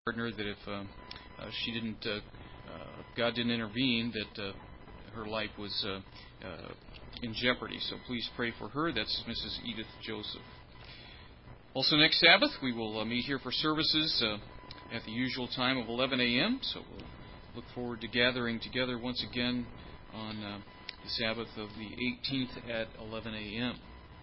partner that if she didn't, God didn't intervene, that her life was in jeopardy. So please pray for her. That's Mrs. Edith Joseph. Also next Sabbath, we will meet here for services at the usual time of 11 a.m. So we'll look forward to gathering together once again on the Sabbath of the 18th at 11 a.m.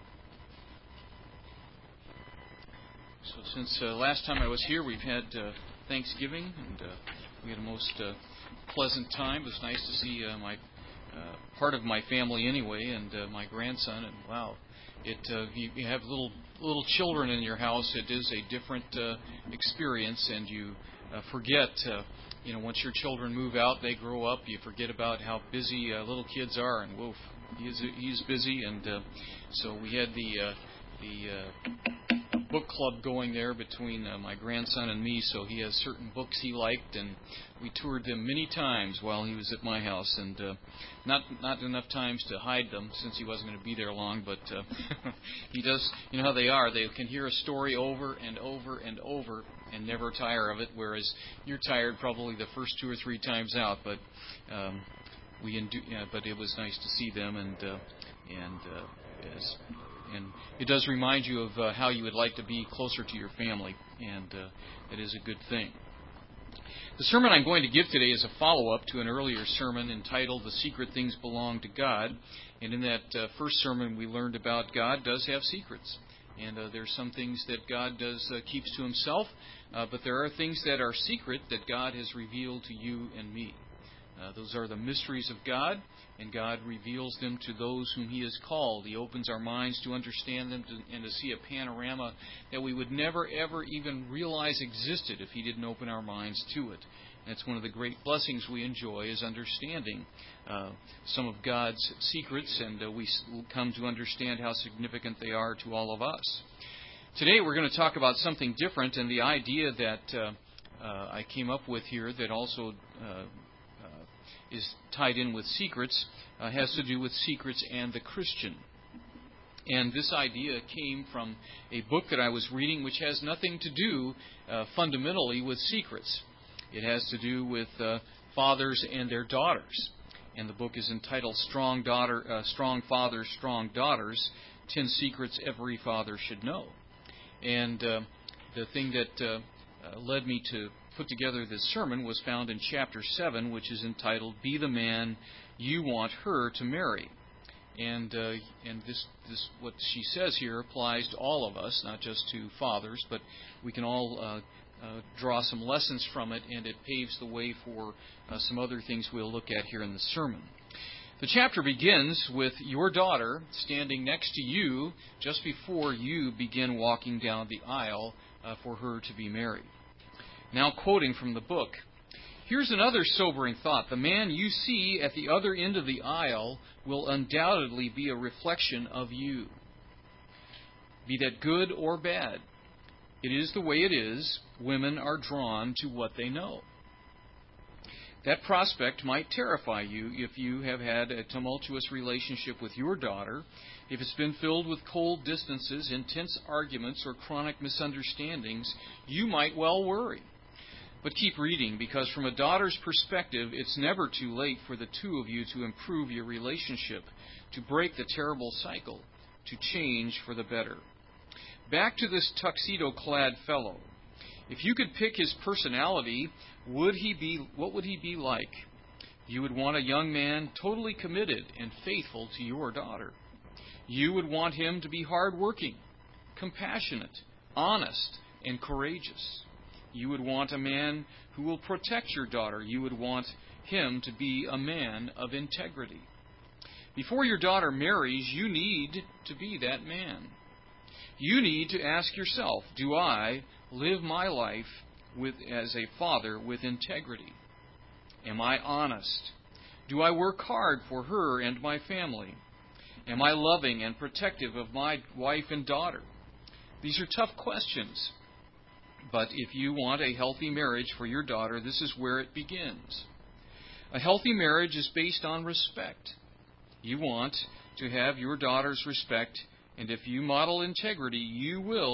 So since last time I was here, we've had Thanksgiving, and we had a most pleasant time. It was nice to see my part of my family anyway, and my grandson. And wow, you have little children in your house, it is a different experience, and you forget. Once your children move out, they grow up. You forget about how busy little kids are, and woof, he's busy. And so we had the book club going there between my grandson and me, so he has certain books he liked, and we toured them many times while he was at my house, and not enough times to hide them since he wasn't going to be there long, but he does. You know how they are. They can hear a story over and over and over and never tire of it, whereas you're tired probably the first 2 or 3 times out, but but it was nice to see them, and it does remind you of how you would like to be closer to your family, and it is a good thing. The sermon I'm going to give today is a follow-up to an earlier sermon entitled The Secret Things Belong to God. And in that first sermon we learned about God does have secrets. And there's some things that God does keeps to himself, but there are things that are secret that God has revealed to you and me. Those are the mysteries of God, and God reveals them to those whom He has called. He opens our minds to understand them and to see a panorama that we would never, ever even realize existed if He didn't open our minds to it. And it's one of the great blessings we enjoy is understanding some of God's secrets, and we come to understand how significant they are to all of us. Today we're going to talk about something different, and the idea that I came up with here that also is tied in with secrets, has to do with secrets and the Christian. And this idea came from a book that I was reading which has nothing to do fundamentally with secrets. It has to do with fathers and their daughters. And the book is entitled Strong Fathers, Strong Daughters, 10 Secrets Every Father Should Know. And the thing that led me to put together this sermon was found in chapter 7, which is entitled Be the Man You Want Her to Marry. And this what she says here applies to all of us, not just to fathers, but we can all draw some lessons from it, and it paves the way for some other things we'll look at here in the sermon. The chapter begins with your daughter standing next to you just before you begin walking down the aisle for her to be married. Now quoting from the book, here's another sobering thought. The man you see at the other end of the aisle will undoubtedly be a reflection of you. Be that good or bad. It is the way it is. Women are drawn to what they know. That prospect might terrify you if you have had a tumultuous relationship with your daughter, if it's been filled with cold distances, intense arguments, or chronic misunderstandings. You might well worry. But keep reading, because from a daughter's perspective, it's never too late for the two of you to improve your relationship, to break the terrible cycle, to change for the better. Back to this tuxedo-clad fellow. If you could pick his personality, what would he be like? You would want a young man totally committed and faithful to your daughter. You would want him to be hardworking, compassionate, honest, and courageous. You would want a man who will protect your daughter. You would want him to be a man of integrity. Before your daughter marries, you need to be that man. You need to ask yourself, do I live my life as a father with integrity? Am I honest? Do I work hard for her and my family? Am I loving and protective of my wife and daughter? These are tough questions. But if you want a healthy marriage for your daughter, this is where it begins. A healthy marriage is based on respect. You want to have your daughter's respect, and if you model integrity, you will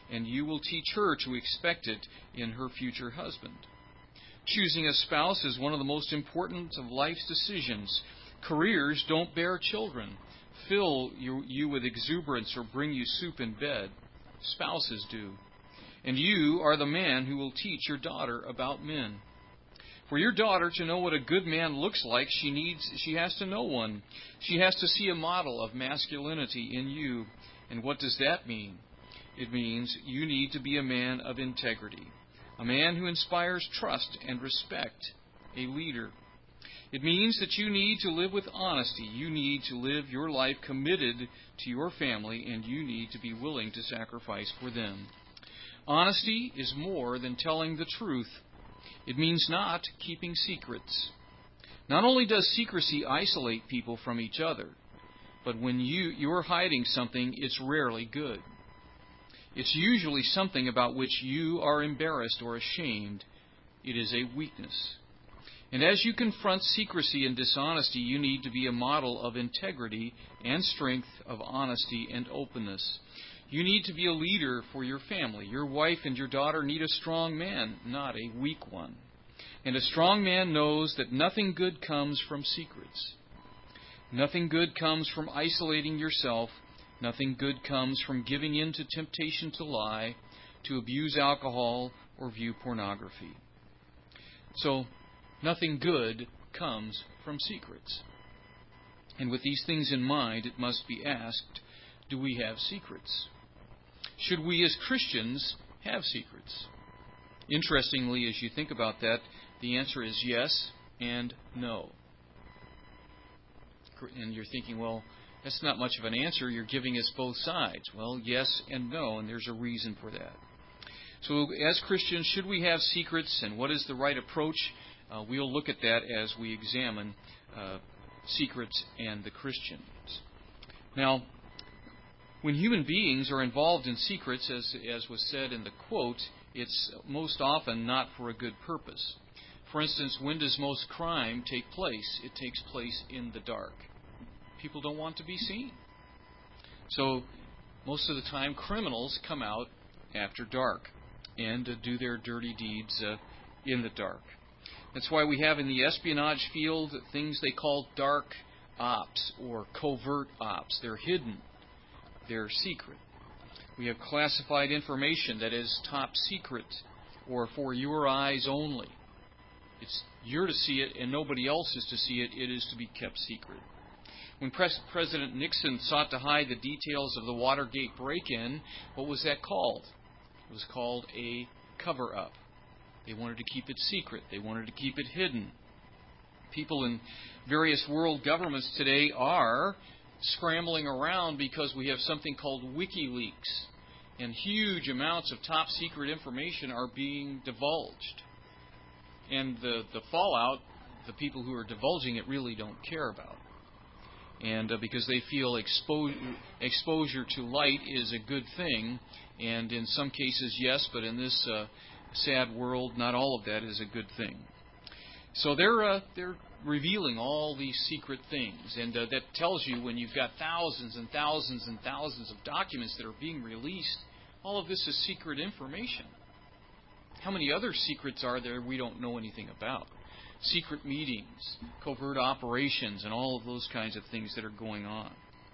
and you will teach her to expect it in her future husband. Choosing a spouse is one of the most important of life's decisions. Careers don't bear children, fill you with exuberance, or bring you soup in bed. Spouses do. And you are the man who will teach your daughter about men. For your daughter to know what a good man looks like, she has to know one. She has to see a model of masculinity in you. And what does that mean? It means you need to be a man of integrity, a man who inspires trust and respect, a leader. It means that you need to live with honesty. You need to live your life committed to your family, and you need to be willing to sacrifice for them. Honesty is more than telling the truth. It means not keeping secrets. Not only does secrecy isolate people from each other, but when you're hiding something, it's rarely good. It's usually something about which you are embarrassed or ashamed. It is a weakness. And as you confront secrecy and dishonesty, you need to be a model of integrity and strength, of honesty and openness. You need to be a leader for your family. Your wife and your daughter need a strong man, not a weak one. And a strong man knows that nothing good comes from secrets. Nothing good comes from isolating yourself. Nothing good comes from giving in to temptation to lie, to abuse alcohol, or view pornography. So, nothing good comes from secrets. And with these things in mind, it must be asked, do we have secrets? Should we as Christians have secrets? Interestingly, as you think about that, the answer is yes and no. And you're thinking, well, that's not much of an answer. You're giving us both sides. Well, yes and no, and there's a reason for that. So as Christians, should we have secrets, and what is the right approach? We'll look at that as we examine secrets and the Christians. Now, when human beings are involved in secrets, as was said in the quote, it's most often not for a good purpose. For instance, when does most crime take place? It takes place in the dark. People don't want to be seen. So, most of the time, criminals come out after dark and do their dirty deeds in the dark. That's why we have in the espionage field things they call dark ops or covert ops. They're hidden. They're secret. We have classified information that is top secret or for your eyes only. You're to see it and nobody else is to see it. It is to be kept secret. When President Nixon sought to hide the details of the Watergate break-in, what was that called? It was called a cover-up. They wanted to keep it secret. They wanted to keep it hidden. People in various world governments today are scrambling around because we have something called WikiLeaks, and huge amounts of top secret information are being divulged. And the fallout, the people who are divulging it really don't care about. And because they feel exposure to light is a good thing, and in some cases, yes, but in this sad world, not all of that is a good thing. So they're revealing all these secret things, and that tells you when you've got thousands and thousands and thousands of documents that are being released, all of this is secret information. How many other secrets are there we don't know anything about? Secret meetings, covert operations, and all of those kinds of things that are going on.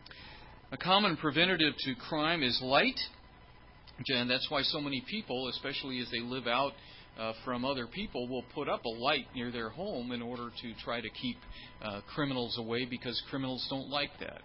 A common preventative to crime is light, and that's why so many people, especially as they live out from other people, will put up a light near their home in order to try to keep criminals away, because criminals don't like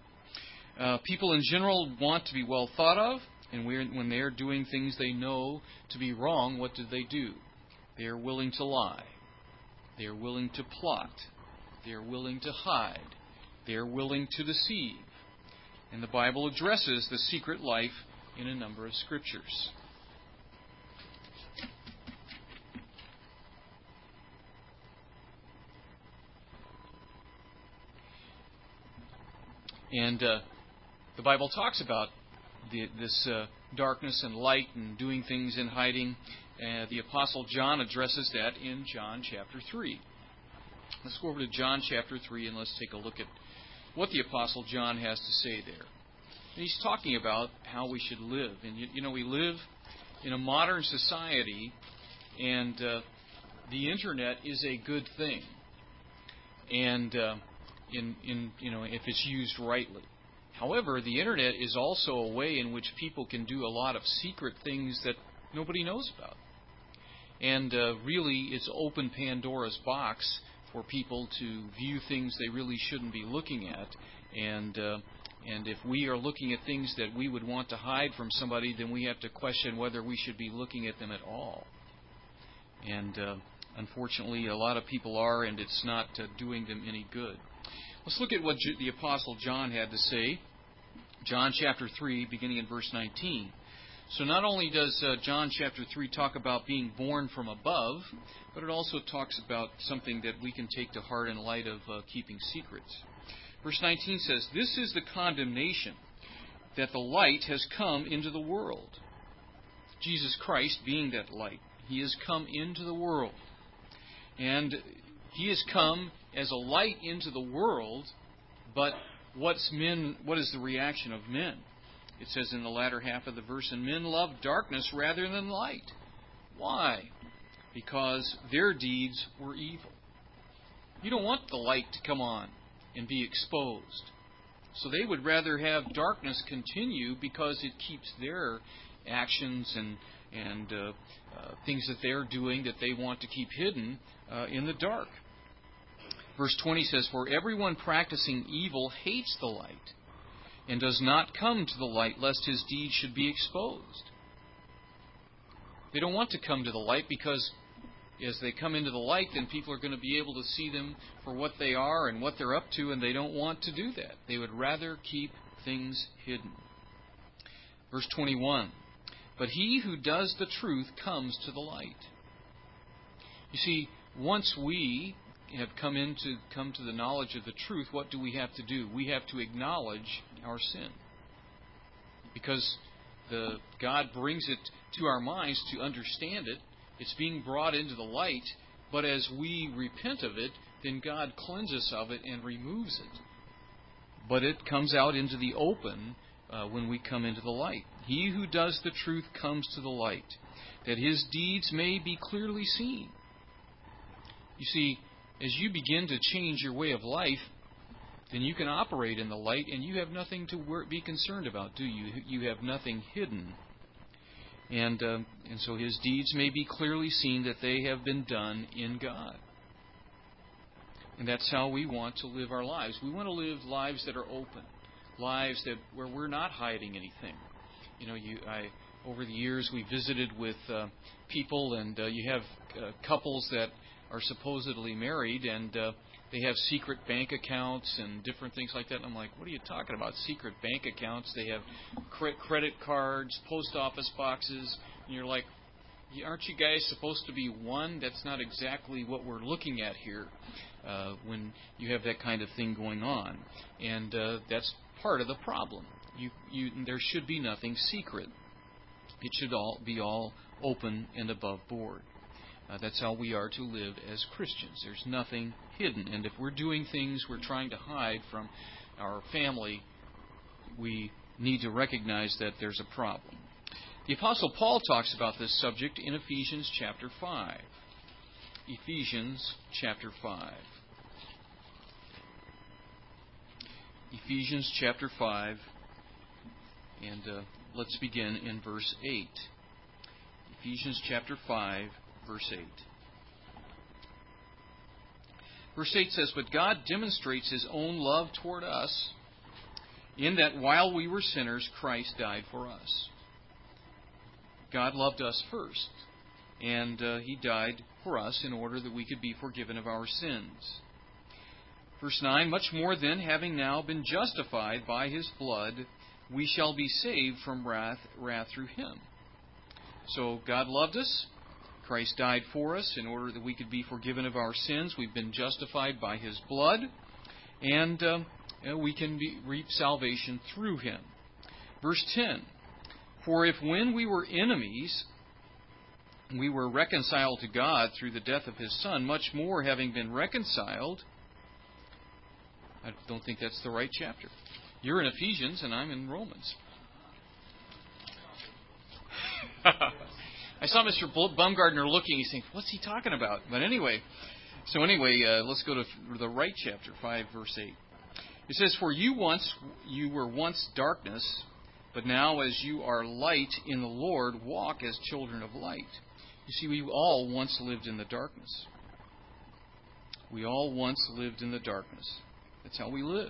that. People in general want to be well thought of, and when they're doing things they know to be wrong, what do? They are willing to lie. They are willing to plot. They are willing to hide. They are willing to deceive. And the Bible addresses the secret life in a number of scriptures. And the Bible talks about this darkness and light and doing things in hiding. The Apostle John addresses that in John chapter 3. Let's go over to John chapter 3 and let's take a look at what the Apostle John has to say there. And he's talking about how we should live. And we live in a modern society, and the internet is a good thing, and if it's used rightly. However, the internet is also a way in which people can do a lot of secret things that nobody knows about. And really, it's open Pandora's box for people to view things they really shouldn't be looking at. And if we are looking at things that we would want to hide from somebody, then we have to question whether we should be looking at them at all. And unfortunately, a lot of people are, and it's not doing them any good. Let's look at what the Apostle John had to say. John chapter 3, beginning in verse 19. So not only does John chapter 3 talk about being born from above, but it also talks about something that we can take to heart in light of keeping secrets. Verse 19 says, "This is the condemnation, that the light has come into the world." Jesus Christ being that light. He has come into the world. And He has come as a light into the world, but what is the reaction of men? It says in the latter half of the verse, "And men love darkness rather than light." Why? Because their deeds were evil. You don't want the light to come on and be exposed. So they would rather have darkness continue because it keeps their actions and things that they're doing that they want to keep hidden in the dark. Verse 20 says, "For everyone practicing evil hates the light, and does not come to the light, lest his deeds should be exposed." They don't want to come to the light because as they come into the light, then people are going to be able to see them for what they are and what they're up to, and they don't want to do that. They would rather keep things hidden. Verse 21, "But he who does the truth comes to the light." You see, once we have come to the knowledge of the truth, what do we have to do? We have to acknowledge our sin. Because God brings it to our minds to understand it. It's being brought into the light, but as we repent of it, then God cleanses us of it and removes it. But it comes out into the open when we come into the light. "He who does the truth comes to the light, that his deeds may be clearly seen." You see, as you begin to change your way of life, then you can operate in the light, and you have nothing to be concerned about, do you? You have nothing hidden. And so his deeds may be clearly seen that they have been done in God. And that's how we want to live our lives. We want to live lives that are open, lives where we're not hiding anything. Over the years we visited with people, and you have couples that are supposedly married, and they have secret bank accounts and different things like that. And I'm like, what are you talking about? Secret bank accounts? They have credit cards, post office boxes. And you're like, aren't you guys supposed to be one? That's not exactly what we're looking at here when you have that kind of thing going on. And that's part of the problem. There should be nothing secret. It should all be open and above board. That's how we are to live as Christians. There's nothing hidden. And if we're doing things we're trying to hide from our family, we need to recognize that there's a problem. The Apostle Paul talks about this subject in Ephesians chapter 5. Ephesians chapter 5. Ephesians chapter 5, and let's begin in verse 8. Ephesians chapter 5, verse 8. Verse 8 says, "But God demonstrates His own love toward us, in that while we were sinners, Christ died for us." God loved us first, and He died for us in order that we could be forgiven of our sins. Verse 9, "Much more then, having now been justified by His blood, we shall be saved from wrath through Him." So God loved us. Christ died for us in order that we could be forgiven of our sins. We've been justified by His blood, and we can reap salvation through Him. Verse 10, "For if when we were enemies, we were reconciled to God through the death of His Son, much more having been reconciled..." I don't think that's the right chapter. You're in Ephesians, and I'm in Romans. I saw Mr. Bumgardner looking. He's saying, "What's he talking about?" But anyway, let's go to the right chapter, 5, verse 8. It says, "For you were once darkness, but now as you are light in the Lord, walk as children of light." You see, we all once lived in the darkness. We all once lived in the darkness. That's how we lived.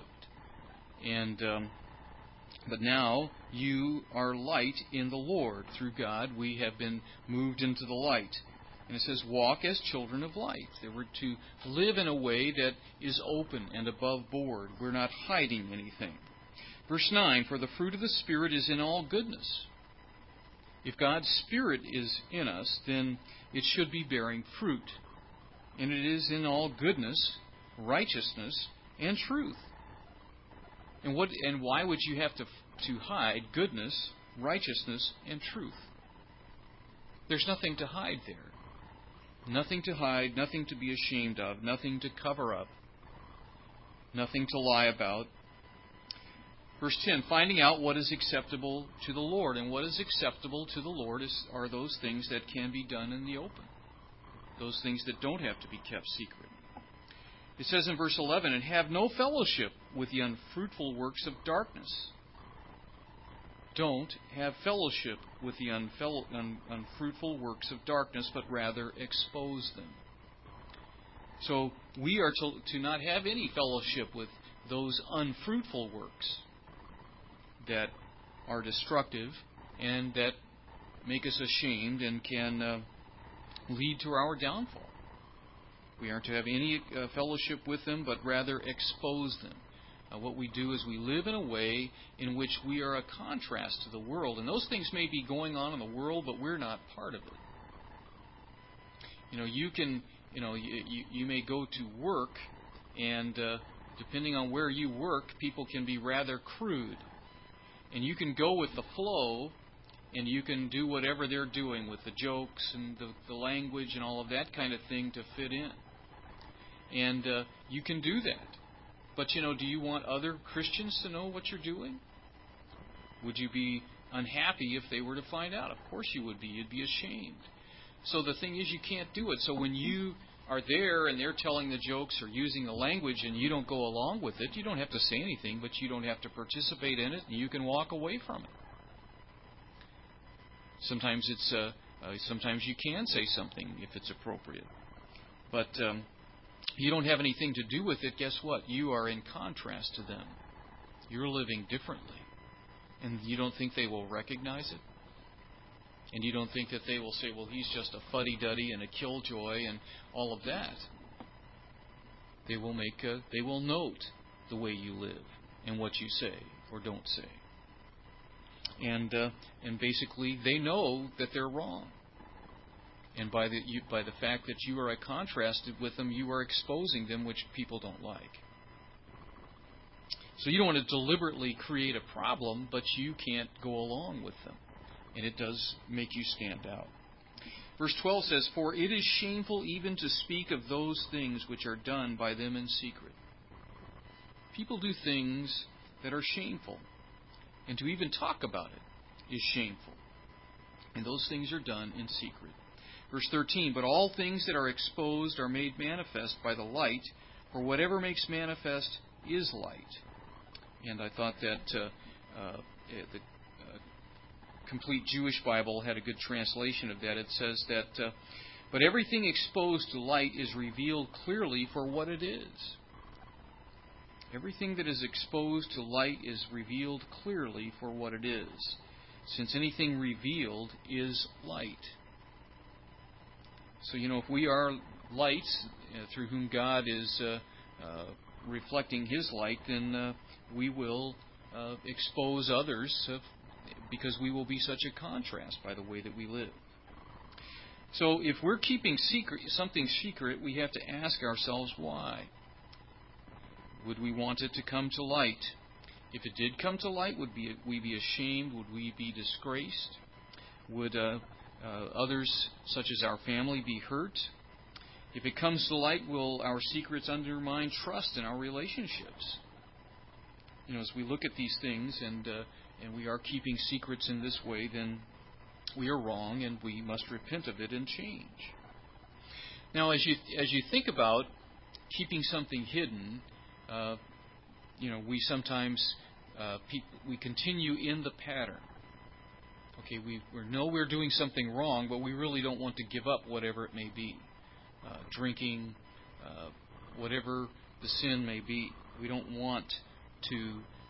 But now you are light in the Lord. Through God, we have been moved into the light. And it says, walk as children of light. They were to live in a way that is open and above board. We're not hiding anything. Verse 9, for the fruit of the Spirit is in all goodness. If God's Spirit is in us, then it should be bearing fruit. And it is in all goodness, righteousness, and truth. And why would you have to hide goodness, righteousness, and truth? There's nothing to hide there. Nothing to hide, nothing to be ashamed of, nothing to cover up, nothing to lie about. Verse 10, finding out what is acceptable to the Lord. And what is acceptable to the Lord are those things that can be done in the open. Those things that don't have to be kept secret. It says in verse 11, and have no fellowship with the unfruitful works of darkness. Don't have fellowship with the unfruitful works of darkness, but rather expose them. So we are to not have any fellowship with those unfruitful works that are destructive and that make us ashamed and can lead to our downfall. We aren't to have any fellowship with them, but rather expose them. What we do is we live in a way in which we are a contrast to the world. And those things may be going on in the world, but we're not part of it. You may go to work, and depending on where you work, people can be rather crude. And you can go with the flow, and you can do whatever they're doing with the jokes and the language and all of that kind of thing to fit in. And you can do that. But, do you want other Christians to know what you're doing? Would you be unhappy if they were to find out? Of course you would be. You'd be ashamed. So the thing is, you can't do it. So when you are there and they're telling the jokes or using the language and you don't go along with it, you don't have to say anything, but you don't have to participate in it, and you can walk away from it. Sometimes sometimes you can say something if it's appropriate. But you don't have anything to do with it. Guess what? You are in contrast to them. You're living differently. And you don't think they will recognize it? And you don't think that they will say, well, he's just a fuddy-duddy and a killjoy and all of that. They will note the way you live and what you say or don't say. And basically, they know that they're wrong. And by the fact that you are contrasted with them, you are exposing them, which people don't like. So you don't want to deliberately create a problem, but you can't go along with them. And it does make you stand out. Verse 12 says, for it is shameful even to speak of those things which are done by them in secret. People do things that are shameful. And to even talk about it is shameful. And those things are done in secret. Verse 13, but all things that are exposed are made manifest by the light, for whatever makes manifest is light. And I thought that the Complete Jewish Bible had a good translation of that. It says that, but everything exposed to light is revealed clearly for what it is. Everything that is exposed to light is revealed clearly for what it is, since anything revealed is light. So, if we are lights through whom God is reflecting His light, then we will expose others because we will be such a contrast by the way that we live. So if we're keeping something secret, we have to ask ourselves why. Would we want it to come to light? If it did come to light, would we be ashamed? Would we be disgraced? Would others, such as our family, be hurt? If it comes to light, will our secrets undermine trust in our relationships? As we look at these things and we are keeping secrets in this way, then we are wrong and we must repent of it and change. Now, as you think about keeping something hidden, we sometimes we continue in the pattern. Okay, we know we're doing something wrong, but we really don't want to give up whatever it may be. Drinking, whatever the sin may be. We don't want to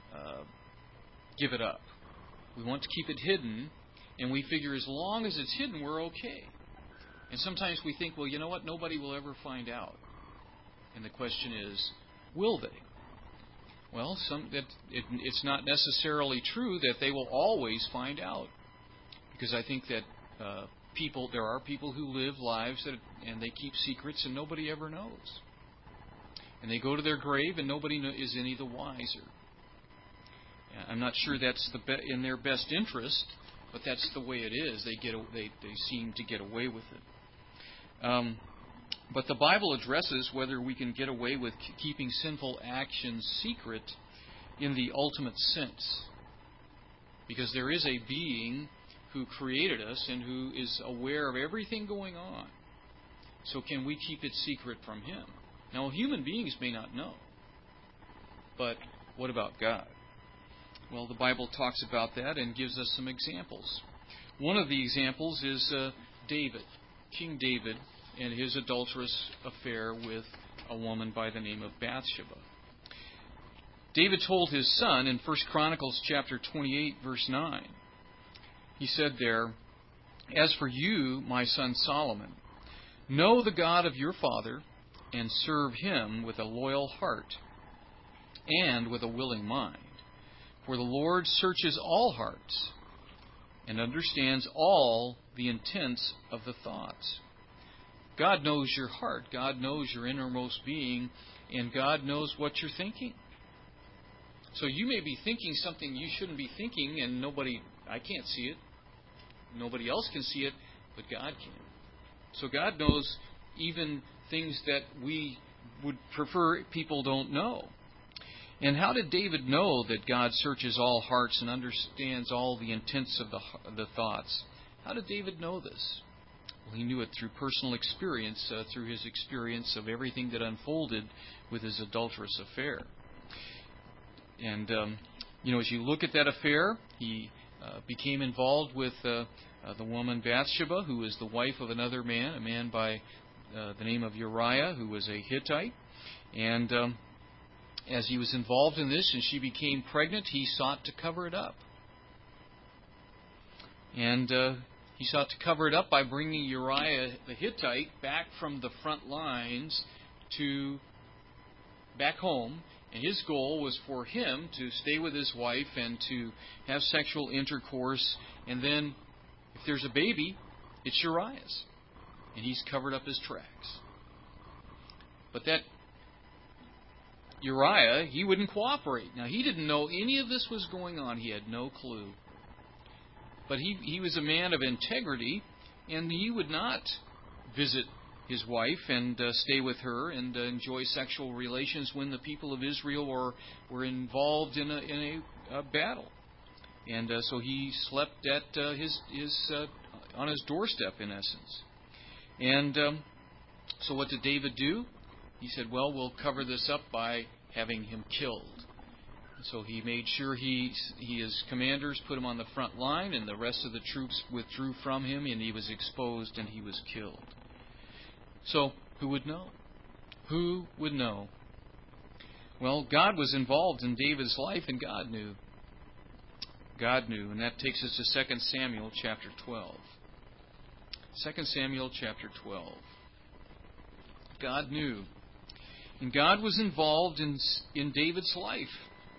give it up. We want to keep it hidden, and we figure as long as it's hidden, we're okay. And sometimes we think, well, you know what? Nobody will ever find out. And the question is, will they? Well, it's not necessarily true that they will always find out. Because I think that there are people who live lives and they keep secrets and nobody ever knows. And they go to their grave and nobody is any the wiser. I'm not sure that's in their best interest, but that's the way it is. They seem to get away with it. But the Bible addresses whether we can get away with keeping sinful actions secret in the ultimate sense. Because there is a being who created us and who is aware of everything going on. So can we keep it secret from Him? Now, human beings may not know. But what about God? Well, the Bible talks about that and gives us some examples. One of the examples is David, King David, and his adulterous affair with a woman by the name of Bathsheba. David told his son in 1 Chronicles chapter 28, verse 9, he said there, "As for you, my son Solomon, know the God of your father and serve Him with a loyal heart and with a willing mind. For the Lord searches all hearts and understands all the intents of the thoughts." God knows your heart. God knows your innermost being, and God knows what you're thinking. So you may be thinking something you shouldn't be thinking, and I can't see it. Nobody else can see it, but God can. So God knows even things that we would prefer people don't know. And how did David know that God searches all hearts and understands all the intents of the thoughts? How did David know this? Well, he knew it through personal experience, through his experience of everything that unfolded with his adulterous affair. And, as you look at that affair, he became involved with the woman Bathsheba, who was the wife of another man, a man by the name of Uriah, who was a Hittite. And as he was involved in this and she became pregnant, he sought to cover it up. And he sought to cover it up by bringing Uriah the Hittite back from the front lines back home. And his goal was for him to stay with his wife and to have sexual intercourse. And then, if there's a baby, it's Uriah's. And he's covered up his tracks. But that Uriah, he wouldn't cooperate. Now, he didn't know any of this was going on. He had no clue. But he was a man of integrity, and he would not visit his wife and stay with her and enjoy sexual relations when the people of Israel were involved in a battle. And so he slept at on his doorstep, in essence. And so what did David do? He said, well, we'll cover this up by having him killed. So he made sure his commanders put him on the front line, and the rest of the troops withdrew from him, and he was exposed and he was killed. So, who would know? Who would know? Well, God was involved in David's life, and God knew. God knew, and that takes us to 2 Samuel chapter 12. 2 Samuel chapter 12. God knew. And God was involved in David's life.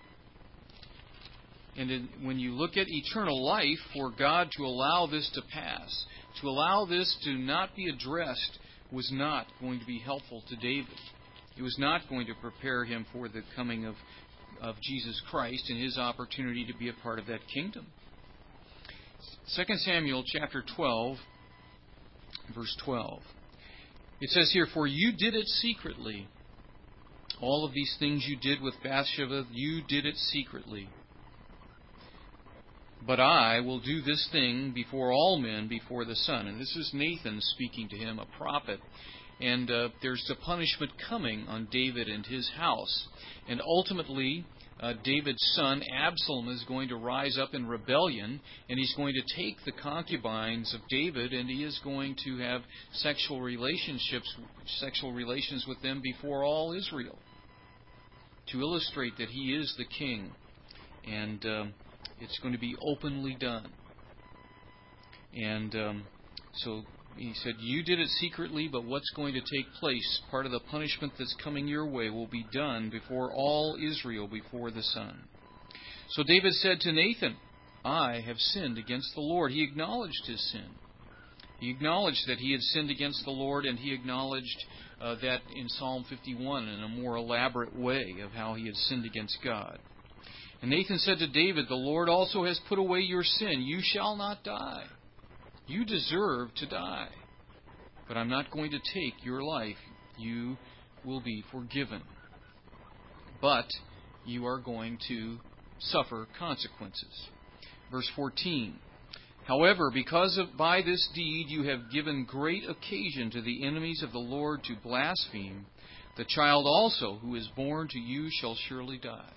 And when you look at eternal life, for God to allow this to pass, to allow this to not be addressed, was not going to be helpful to David. It was not going to prepare him for the coming of Jesus Christ and his opportunity to be a part of that kingdom. 2 Samuel chapter 12, verse 12. It says here, "For you did it secretly. All of these things you did with Bathsheba, you did it secretly. But I will do this thing before all men, before the sun. And this is Nathan speaking to him, a prophet. And there's a punishment coming on David and his house. And ultimately, David's son Absalom is going to rise up in rebellion, and he's going to take the concubines of David, and he is going to have sexual relations with them before all Israel, to illustrate that he is the king. And it's going to be openly done. And so he said, you did it secretly, but what's going to take place, part of the punishment that's coming your way, will be done before all Israel, before the sun. So David said to Nathan, I have sinned against the Lord. He acknowledged his sin. He acknowledged that he had sinned against the Lord, and he acknowledged that in Psalm 51 in a more elaborate way of how he had sinned against God. And Nathan said to David, the Lord also has put away your sin. You shall not die. You deserve to die. But I'm not going to take your life. You will be forgiven. But you are going to suffer consequences. Verse 14. However, by this deed you have given great occasion to the enemies of the Lord to blaspheme, the child also who is born to you shall surely die.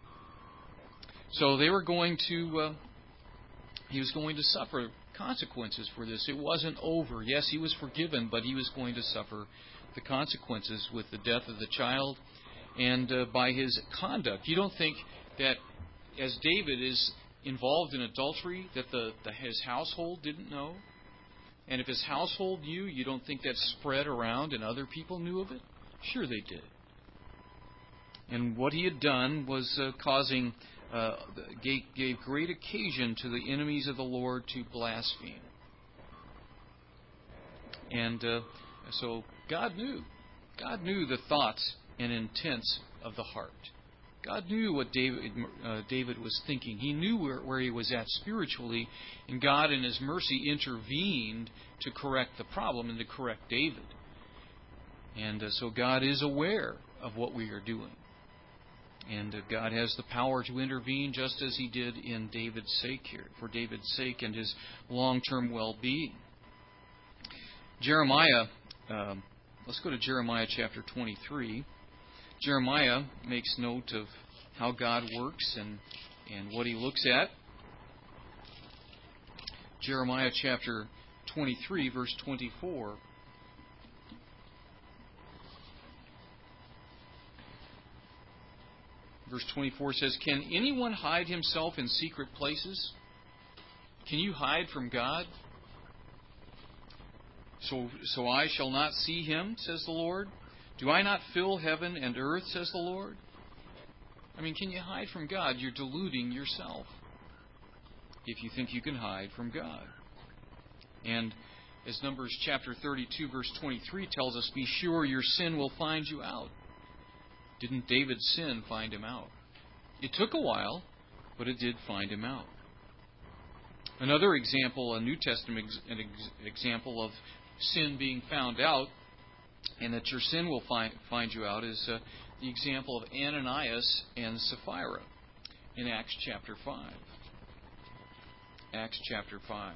So they were going to, he was going to suffer consequences for this. It wasn't over. Yes, he was forgiven, but he was going to suffer the consequences with the death of the child and by his conduct. You don't think that as David is involved in adultery that his household didn't know? And if his household knew, you don't think that spread around and other people knew of it? Sure they did. And what he had done was gave great occasion to the enemies of the Lord to blaspheme. And so God knew. God knew the thoughts and intents of the heart. God knew what David was thinking. He knew where he was at spiritually, and God in His mercy intervened to correct the problem and to correct David. And so God is aware of what we are doing. And God has the power to intervene just as He did in David's sake here, for David's sake and his long-term well-being. Jeremiah, let's go to Jeremiah chapter 23. Jeremiah makes note of how God works and what He looks at. Jeremiah chapter 23, verse 24. Verse 24 says, Can anyone hide himself in secret places? Can you hide from God? So I shall not see Him, says the Lord. Do I not fill heaven and earth, says the Lord? I mean, can you hide from God? You're deluding yourself if you think you can hide from God. And as Numbers chapter 32, verse 23 tells us, be sure your sin will find you out. Didn't David's sin find him out? It took a while, but it did find him out. Another example, a New Testament example of sin being found out, and that your sin will find you out, is the example of Ananias and Sapphira in Acts chapter 5. Acts chapter 5.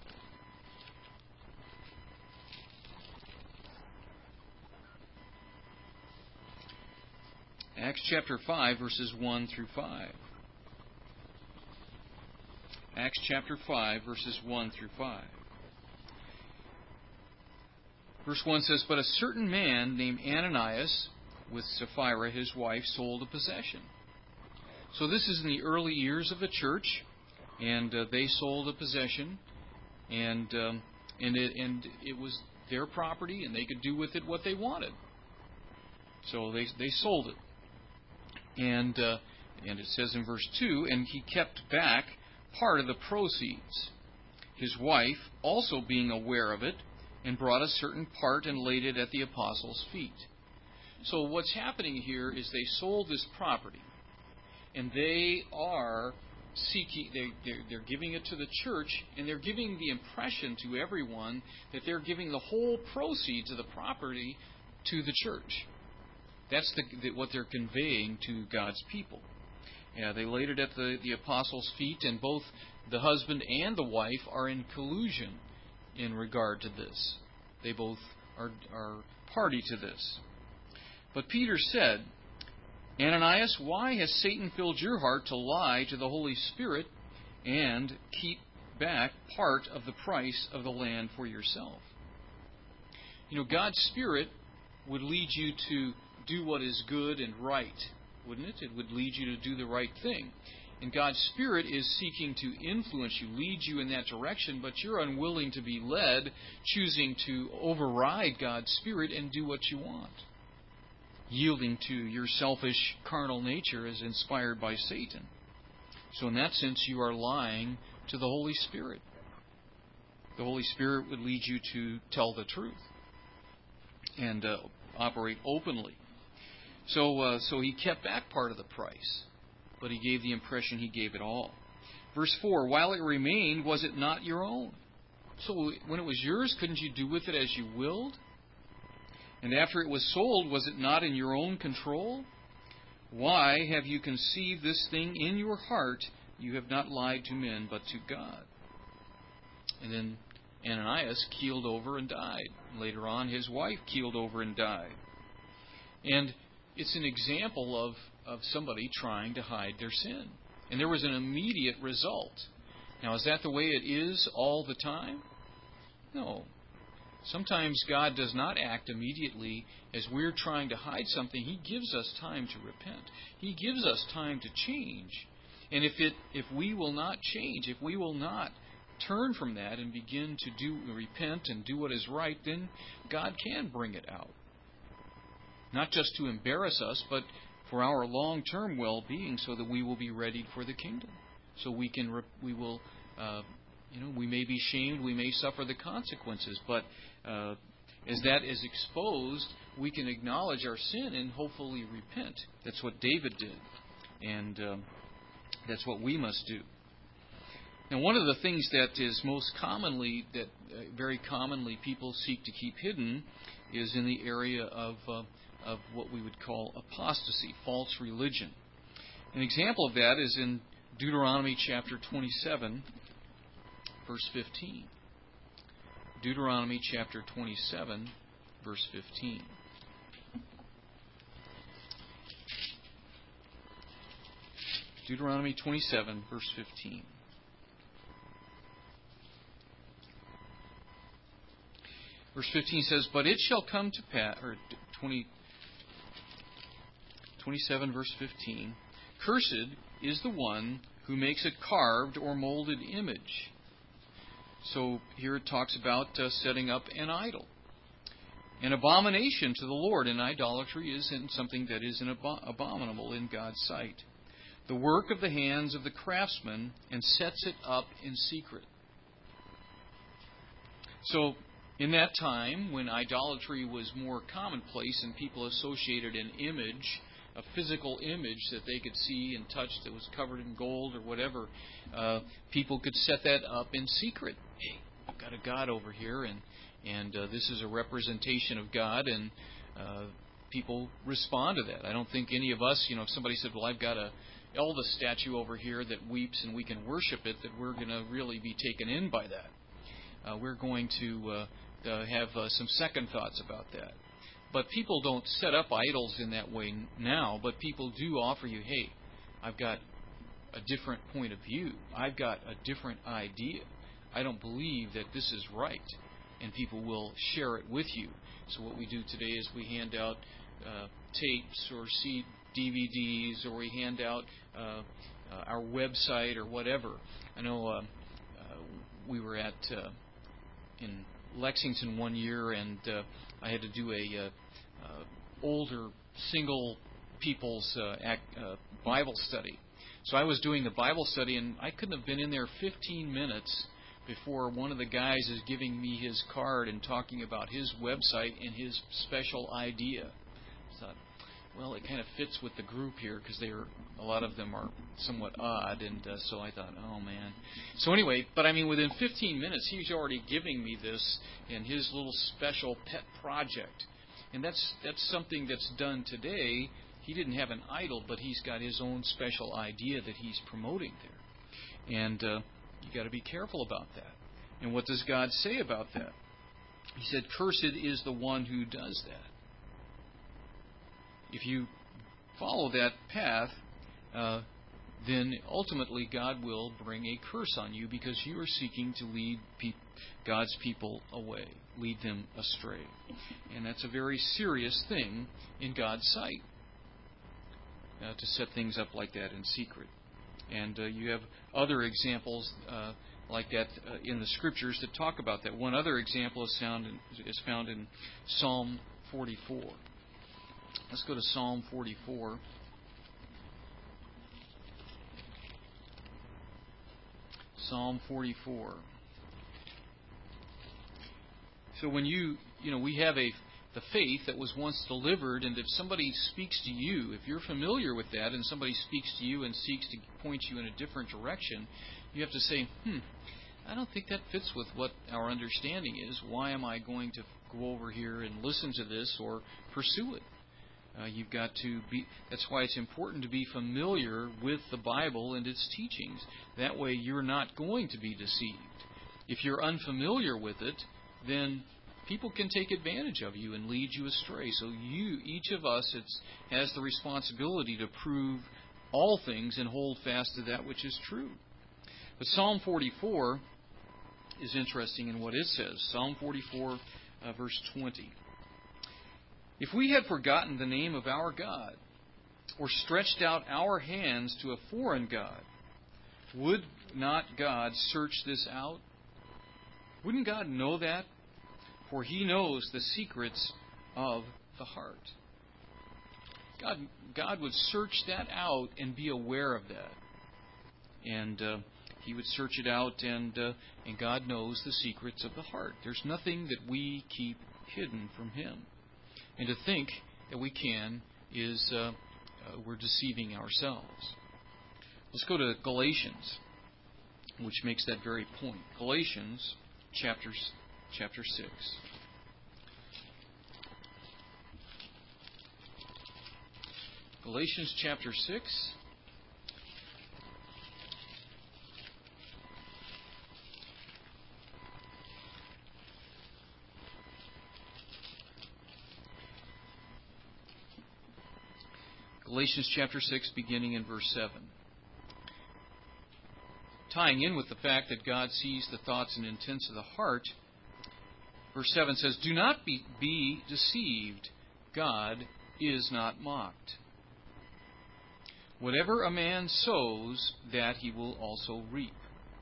Acts chapter 5, verses 1 through 5. Acts chapter 5, verses 1 through 5. Verse 1 says, But a certain man named Ananias, with Sapphira his wife, sold a possession. So this is in the early years of the church, and they sold a possession, and it was their property, and they could do with it what they wanted. So they sold it. And it says in verse 2, And he kept back part of the proceeds, his wife also being aware of it, and brought a certain part and laid it at the apostles' feet. So what's happening here is they sold this property, and they are seeking, they're giving it to the church, and they're giving the impression to everyone that they're giving the whole proceeds of the property to the church. That's what they're conveying to God's people. Yeah, they laid it at the apostles' feet, and both the husband and the wife are in collusion in regard to this. They both are party to this. But Peter said, Ananias, why has Satan filled your heart to lie to the Holy Spirit and keep back part of the price of the land for yourself? You know, God's Spirit would lead you to do what is good and right, wouldn't it? It would lead you to do the right thing. And God's Spirit is seeking to influence you, lead you in that direction, but you're unwilling to be led, choosing to override God's Spirit and do what you want, yielding to your selfish carnal nature as inspired by Satan. So in that sense, you are lying to the Holy Spirit. The Holy Spirit would lead you to tell the truth and operate openly. So he kept back part of the price, but he gave the impression he gave it all. Verse 4, while it remained, was it not your own? So when it was yours, couldn't you do with it as you willed? And after it was sold, was it not in your own control? Why have you conceived this thing in your heart? You have not lied to men, but to God. And then Ananias keeled over and died. Later on, his wife keeled over and died. And it's an example of somebody trying to hide their sin. And there was an immediate result. Now, is that the way it is all the time? No. Sometimes God does not act immediately as we're trying to hide something. He gives us time to repent. He gives us time to change. And if we will not change, if we will not turn from that and begin to repent and do what is right, then God can bring it out. Not just to embarrass us, but for our long-term well-being, so that we will be ready for the kingdom. So we may be shamed, we may suffer the consequences, but as that is exposed, we can acknowledge our sin and hopefully repent. That's what David did, and that's what we must do. Now, one of the things that is very commonly people seek to keep hidden is in the area of what we would call apostasy, false religion. An example of that is in Deuteronomy chapter 27, verse 15. Deuteronomy chapter 27, verse 15. Deuteronomy 27, verse 15. Verse 15 says, but it shall come to pass, or 27, verse 15, cursed is the one who makes a carved or molded image. So here it talks about setting up an idol. An abomination to the Lord, and idolatry is something that is abominable in God's sight. The work of the hands of the craftsman, and sets it up in secret. So in that time, when idolatry was more commonplace and people associated an image, a physical image that they could see and touch that was covered in gold or whatever, people could set that up in secret. Hey, I've got a God over here, and this is a representation of God, and people respond to that. I don't think any of us, if somebody said, well, I've got a Elvis statue over here that weeps and we can worship it, that we're going to really be taken in by that. We're going to have some second thoughts about that. But people don't set up idols in that way now, but people do offer you, hey, I've got a different point of view. I've got a different idea. I don't believe that this is right. And people will share it with you. So what we do today is we hand out tapes or DVDs, or we hand out our website or whatever. I know we were in Lexington one year, and I had to do a older single people's Bible study. So I was doing the Bible study, and I couldn't have been in there 15 minutes before one of the guys is giving me his card and talking about his website and his special idea. I thought, well, it kind of fits with the group here, because a lot of them are somewhat odd, and so I thought, oh man. So anyway, but within 15 minutes, he was already giving me this and his little special pet project, and that's something that's done today. He didn't have an idol, but he's got his own special idea that he's promoting there, and You got to be careful about that. And what does God say about that? He said, "Cursed is the one who does that." If you follow that path, then ultimately God will bring a curse on you because you are seeking to lead God's people away, lead them astray. And that's a very serious thing in God's sight, to set things up like that in secret. And you have other examples like that in the Scriptures that talk about that. One other example is found in Psalm 44. Let's go to Psalm 44. Psalm 44. So when we have the faith that was once delivered, and if somebody speaks to you, if you're familiar with that, and somebody speaks to you and seeks to point you in a different direction, you have to say, I don't think that fits with what our understanding is. Why am I going to go over here and listen to this or pursue it? You've got to be. That's why it's important to be familiar with the Bible and its teachings. That way you're not going to be deceived. If you're unfamiliar with it, then people can take advantage of you and lead you astray. So each of us, has the responsibility to prove all things and hold fast to that which is true. But Psalm 44 is interesting in what it says. Psalm 44, verse 20. If we had forgotten the name of our God, or stretched out our hands to a foreign god, would not God search this out? Wouldn't God know that? For He knows the secrets of the heart. God would search that out and be aware of that. And He would search it out, and God knows the secrets of the heart. There's nothing that we keep hidden from Him. And to think that we can is we're deceiving ourselves. Let's go to Galatians, which makes that very point. Galatians chapter 6. Galatians chapter 6. Galatians chapter 6, beginning in verse 7. Tying in with the fact that God sees the thoughts and intents of the heart, verse 7 says, "Do not be deceived. God is not mocked. Whatever a man sows, that he will also reap."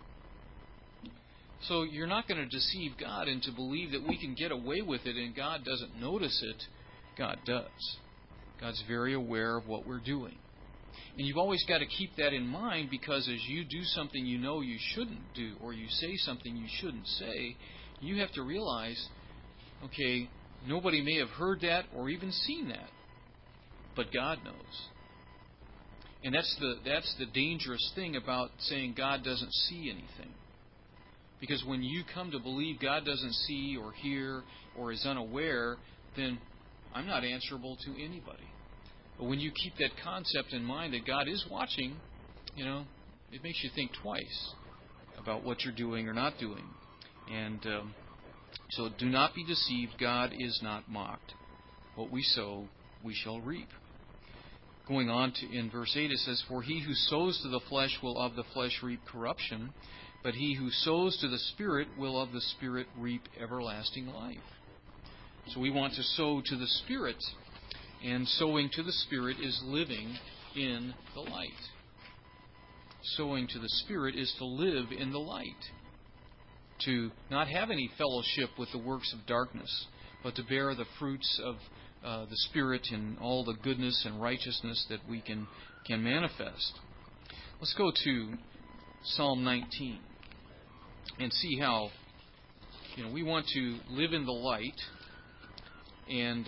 So you're not going to deceive God into believe that we can get away with it and God doesn't notice it. God does. God's very aware of what we're doing. And you've always got to keep that in mind, because as you do something you know you shouldn't do, or you say something you shouldn't say, you have to realize, okay, nobody may have heard that or even seen that, but God knows. And that's the dangerous thing about saying God doesn't see anything. Because when you come to believe God doesn't see or hear or is unaware, then I'm not answerable to anybody. But when you keep that concept in mind that God is watching, it makes you think twice about what you're doing or not doing. And so do not be deceived. God is not mocked. What we sow, we shall reap. Going on in verse 8, it says, "For he who sows to the flesh will of the flesh reap corruption, but he who sows to the Spirit will of the Spirit reap everlasting life." So we want to sow to the Spirit, and sowing to the Spirit is living in the light. Sowing to the Spirit is to live in the light, to not have any fellowship with the works of darkness, but to bear the fruits of the Spirit and all the goodness and righteousness that we can manifest. Let's go to Psalm 19 and see how we want to live in the light. And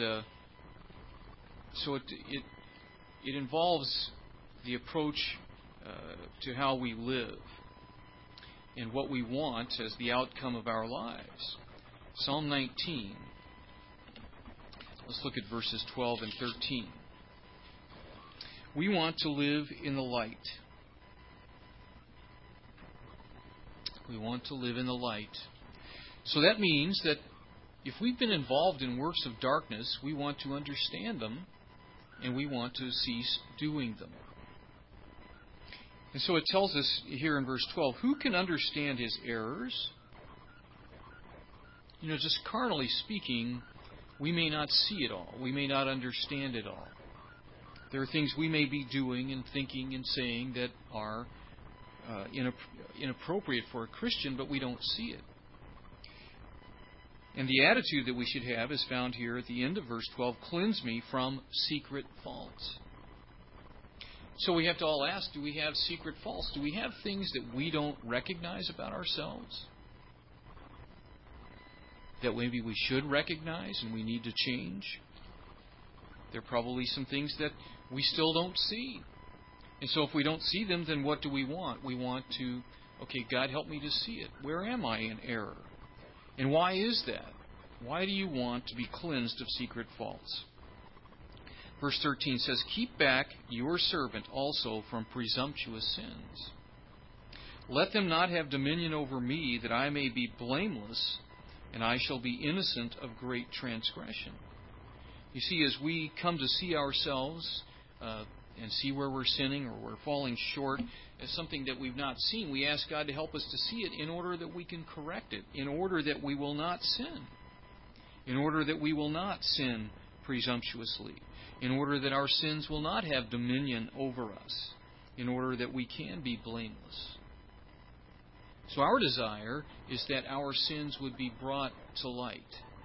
so it involves the approach to how we live and what we want as the outcome of our lives. Psalm 19. Let's look at verses 12 and 13. We want to live in the light. We want to live in the light. So that means that if we've been involved in works of darkness, we want to understand them and we want to cease doing them. And so it tells us here in verse 12, who can understand his errors? Just carnally speaking, we may not see it all. We may not understand it all. There are things we may be doing and thinking and saying that are inappropriate for a Christian, but we don't see it. And the attitude that we should have is found here at the end of verse 12, cleanse me from secret faults. So we have to all ask, do we have secret faults? Do we have things that we don't recognize about ourselves? That maybe we should recognize and we need to change? There are probably some things that we still don't see. And so if we don't see them, then what do we want? We want to, okay, God, help me to see it. Where am I in error? And why is that? Why do you want to be cleansed of secret faults? Verse 13 says, keep back your servant also from presumptuous sins. Let them not have dominion over me, that I may be blameless, and I shall be innocent of great transgression. You see, as we come to see ourselves and see where we're sinning or we're falling short as something that we've not seen, we ask God to help us to see it in order that we can correct it, in order that we will not sin, in order that we will not sin presumptuously, in order that our sins will not have dominion over us, in order that we can be blameless. So our desire is that our sins would be brought to light.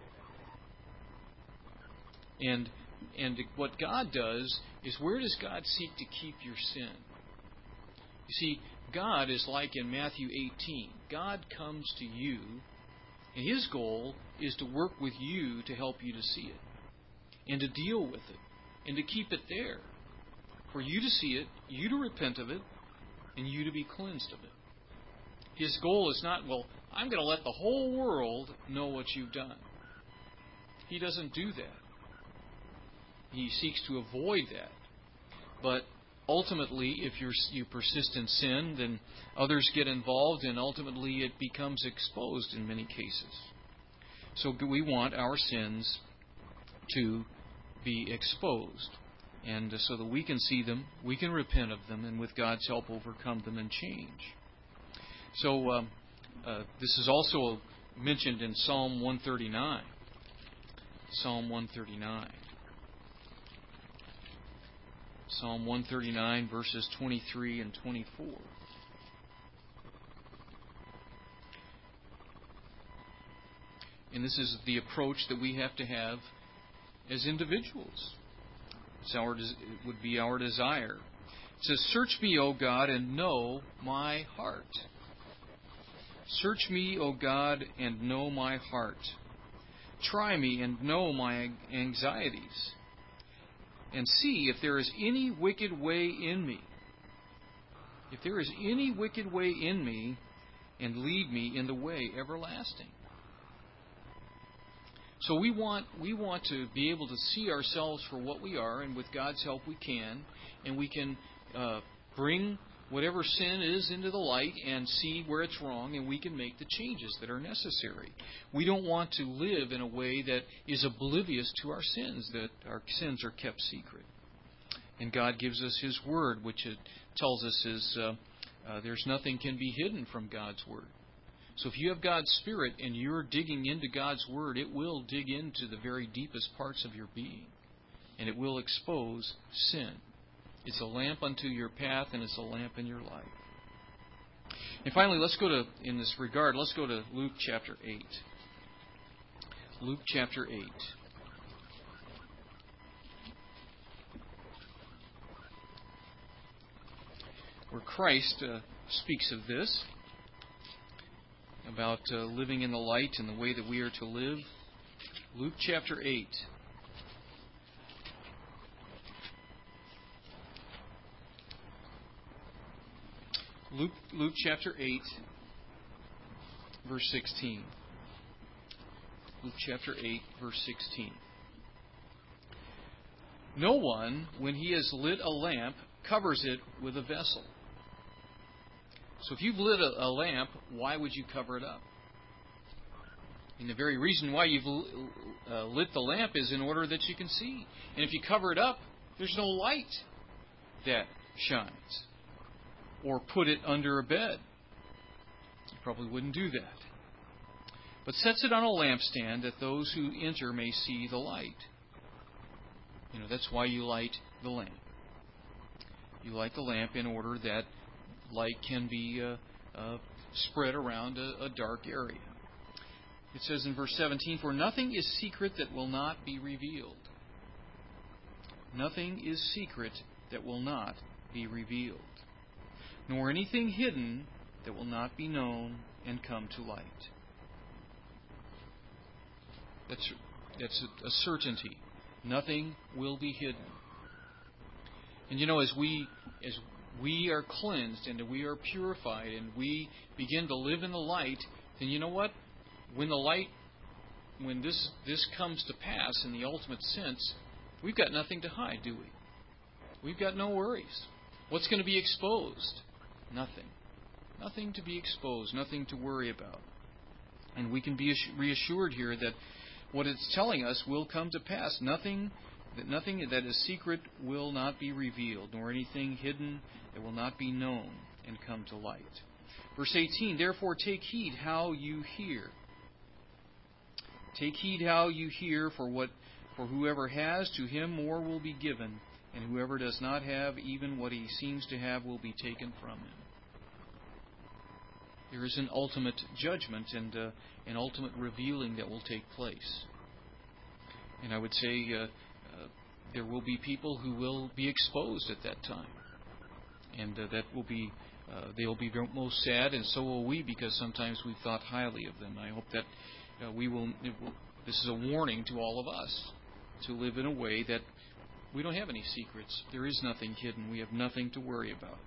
And what God does is, where does God seek to keep your sin? You see, God is like in Matthew 18. God comes to you, and His goal is to work with you to help you to see it, and to deal with it, and to keep it there, for you to see it, you to repent of it, and you to be cleansed of it. His goal is not, well, I'm going to let the whole world know what you've done. He doesn't do that. He seeks to avoid that. But ultimately, if you persist in sin, then others get involved, and ultimately it becomes exposed in many cases. So we want our sins to be exposed, and so that we can see them, we can repent of them, and with God's help overcome them and change. So this is also mentioned in Psalm 139. Psalm 139. Psalm 139, verses 23 and 24. And this is the approach that we have to have as individuals. It would be our desire. It says, search me, O God, and know my heart. Search me, O God, and know my heart. Try me and know my anxieties, and see if there is any wicked way in me. If there is any wicked way in me, and lead me in the way everlasting. So we want to be able to see ourselves for what we are, and with God's help we can, and we can bring whatever sin is into the light and see where it's wrong, and we can make the changes that are necessary. We don't want to live in a way that is oblivious to our sins, that our sins are kept secret. And God gives us His Word, which it tells us is there's nothing can be hidden from God's Word. So if you have God's Spirit and you're digging into God's Word, it will dig into the very deepest parts of your being, and it will expose sin. It's a lamp unto your path, and it's a lamp in your life. And finally, in this regard, let's go to Luke chapter 8. Luke chapter 8. Where Christ speaks of this, about living in the light and the way that we are to live. Luke chapter 8. Luke chapter 8, verse 16. Luke chapter 8, verse 16. No one, when he has lit a lamp, covers it with a vessel, So if you've lit a lamp, why would you cover it up? And the very reason why you've lit the lamp is in order that you can see. And if you cover it up, there's no light that shines. Or put it under a bed. You probably wouldn't do that. But sets it on a lampstand that those who enter may see the light. That's why you light the lamp. You light the lamp in order that light can be spread around a dark area. It says in verse 17, "For nothing is secret that will not be revealed." Nothing is secret that will not be revealed, nor anything hidden that will not be known and come to light. That's a certainty. Nothing will be hidden. And as we are cleansed and we are purified and we begin to live in the light, then you know what? When this comes to pass in the ultimate sense, we've got nothing to hide, do we? We've got no worries. What's going to be exposed? Nothing. Nothing to be exposed, nothing to worry about. And we can be reassured here that what it's telling us will come to pass. Nothing that is secret will not be revealed, nor anything hidden that will not be known and come to light. Verse 18, "Therefore take heed how you hear. Take heed how you hear, for whoever has, to him more will be given, and whoever does not have, even what he seems to have will be taken from him." There is an ultimate judgment and an ultimate revealing that will take place. And I would say there will be people who will be exposed at that time. And that will be, they'll be most sad, and so will we, because sometimes we've thought highly of them. I hope that this is a warning to all of us to live in a way that we don't have any secrets. There is nothing hidden. We have nothing to worry about.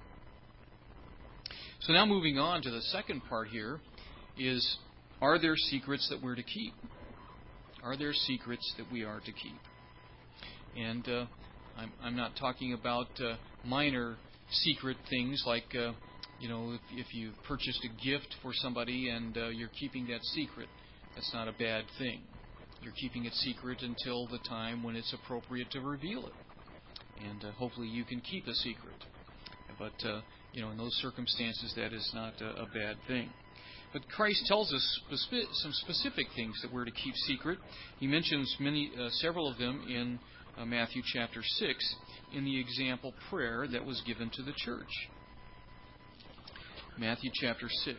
So now moving on to the second part here is, are there secrets that we're to keep? Are there secrets that we are to keep? And I'm not talking about minor secret things like, if you purchased a gift for somebody and you're keeping that secret. That's not a bad thing. You're keeping it secret until the time when it's appropriate to reveal it. And hopefully you can keep a secret. But, in those circumstances, that is not a bad thing. But Christ tells us some specific things that we're to keep secret. He mentions several of them in Matthew chapter 6 in the example prayer that was given to the church. Matthew chapter 6.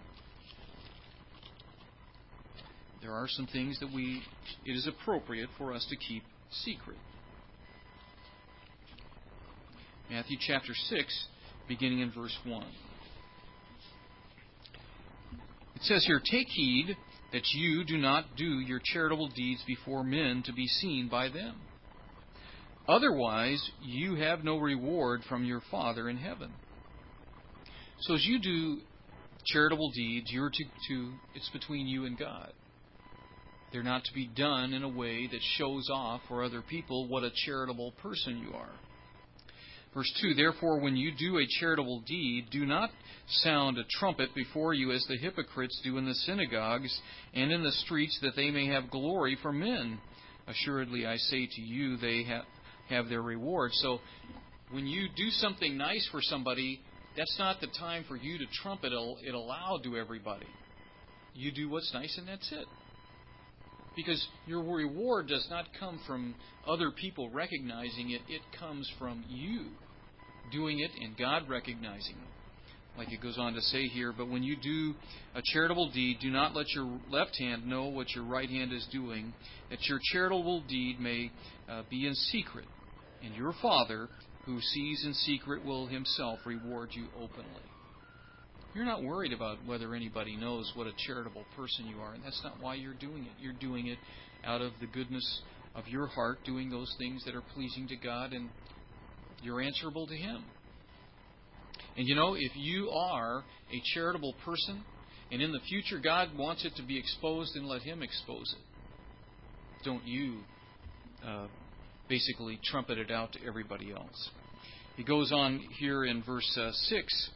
There are some things that it is appropriate for us to keep secret. Matthew chapter 6, beginning in verse 1. It says here, "Take heed that you do not do your charitable deeds before men to be seen by them. Otherwise, you have no reward from your Father in heaven." So as you do charitable deeds, it's between you and God. They're not to be done in a way that shows off for other people what a charitable person you are. Verse 2, "Therefore, when you do a charitable deed, do not sound a trumpet before you as the hypocrites do in the synagogues and in the streets, that they may have glory from men. Assuredly, I say to you, they have their reward." So, when you do something nice for somebody, that's not the time for you to trumpet it aloud to everybody. You do what's nice and that's it. Because your reward does not come from other people recognizing it. It comes from you doing it and God recognizing it. Like it goes on to say here, "But when you do a charitable deed, do not let your left hand know what your right hand is doing, that your charitable deed may be in secret. And your Father, who sees in secret, will himself reward you openly." You're not worried about whether anybody knows what a charitable person you are, and that's not why you're doing it. You're doing it out of the goodness of your heart, doing those things that are pleasing to God, and you're answerable to Him. And if you are a charitable person, and in the future God wants it to be exposed, then let Him expose it. Don't you basically trumpet it out to everybody else. He goes on here in verse 6.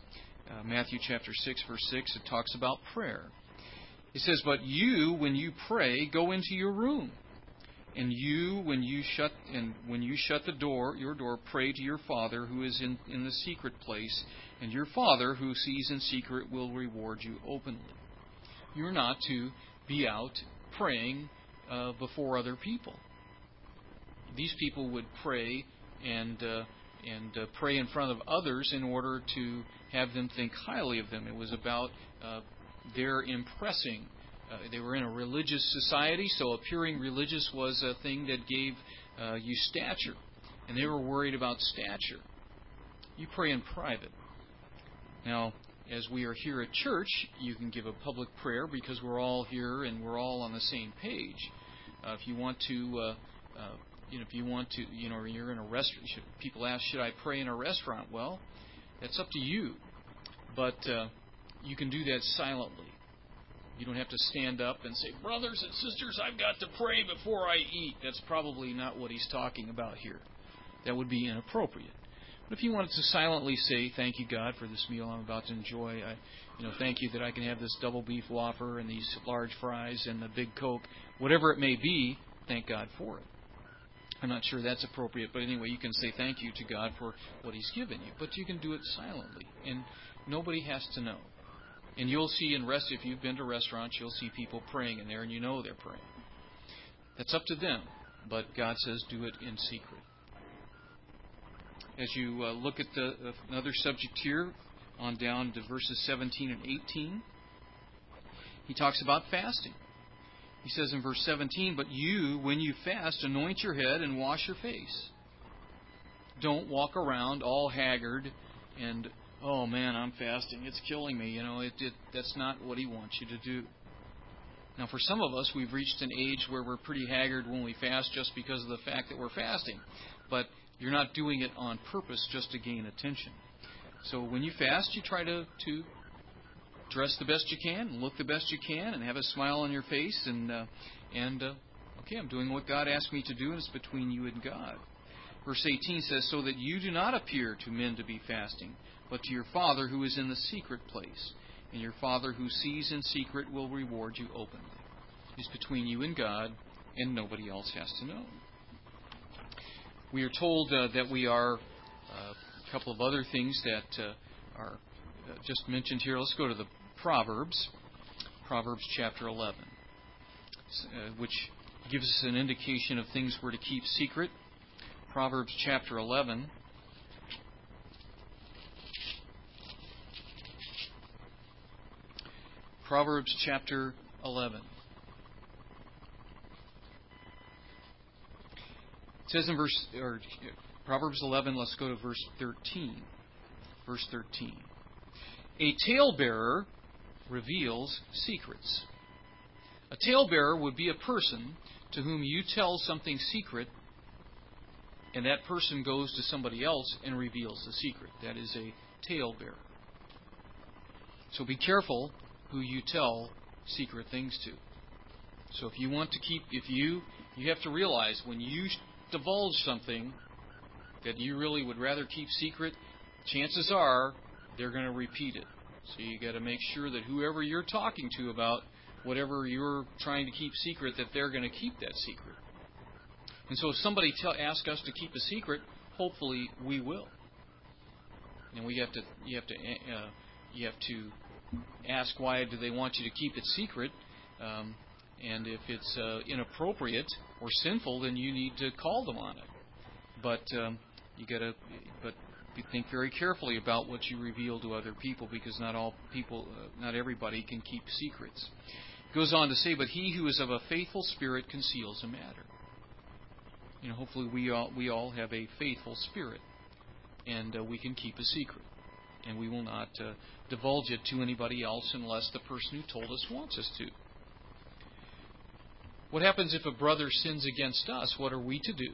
Matthew chapter 6, verse 6, it talks about prayer. It says, "But you, when you pray, go into your room. And when you shut the door, your door, pray to your Father who is in the secret place, and your Father who sees in secret will reward you openly." You're not to be out praying before other people. These people would pray and pray in front of others in order to have them think highly of them. It was about their impressing. They were in a religious society, so appearing religious was a thing that gave you stature. And they were worried about stature. You pray in private. Now, as we are here at church, you can give a public prayer because we're all here and we're all on the same page. If you want to, you're in a restaurant. People ask, "Should I pray in a restaurant?" Well, that's up to you. But you can do that silently. You don't have to stand up and say, "Brothers and sisters, I've got to pray before I eat." That's probably not what he's talking about here. That would be inappropriate. But if you wanted to silently say, "Thank you, God, for this meal I'm about to enjoy. Thank you that I can have this double beef Whopper and these large fries and the big Coke," whatever it may be, thank God for it. I'm not sure that's appropriate, but anyway, you can say thank you to God for what He's given you. But you can do it silently, and nobody has to know. And you'll see if you've been to restaurants, you'll see people praying in there, and you know they're praying. That's up to them, but God says do it in secret. As you look at another subject here, on down to verses 17 and 18, he talks about fasting. He says in verse 17, "But you, when you fast, anoint your head and wash your face." Don't walk around all haggard and, "Oh man, I'm fasting. It's killing me." That's not what he wants you to do. Now, for some of us, we've reached an age where we're pretty haggard when we fast just because of the fact that we're fasting. But you're not doing it on purpose just to gain attention. So when you fast, you try to dress the best you can, and look the best you can, and have a smile on your face, and okay, I'm doing what God asked me to do, and it's between you and God. Verse 18 says, "So that you do not appear to men to be fasting, but to your Father who is in the secret place, and your Father who sees in secret will reward you openly." It's between you and God, and nobody else has to know. We are told that we are a couple of other things that are just mentioned here. Let's go to the Proverbs chapter 11, which gives us an indication of things we're to keep secret. Proverbs chapter 11. Proverbs chapter 11. It says in Proverbs 11, let's go to verse 13. Verse 13. "A talebearer reveals secrets." A talebearer would be a person to whom you tell something secret, and that person goes to somebody else and reveals the secret. That is a talebearer. So be careful who you tell secret things to. So if you want to you have to realize when you divulge something that you really would rather keep secret, chances are they're going to repeat it. So you got to make sure that whoever you're talking to about whatever you're trying to keep secret, that they're going to keep that secret. And so if somebody asks us to keep a secret, hopefully we will. And you have to ask why do they want you to keep it secret. And if it's inappropriate or sinful, then you need to call them on it. But you think very carefully about what you reveal to other people, because not everybody can keep secrets. It goes on to say, "But he who is of a faithful spirit conceals a matter." Hopefully we all have a faithful spirit, and we can keep a secret, and we will not divulge it to anybody else unless the person who told us wants us to. What happens if a brother sins against us? What are we to do?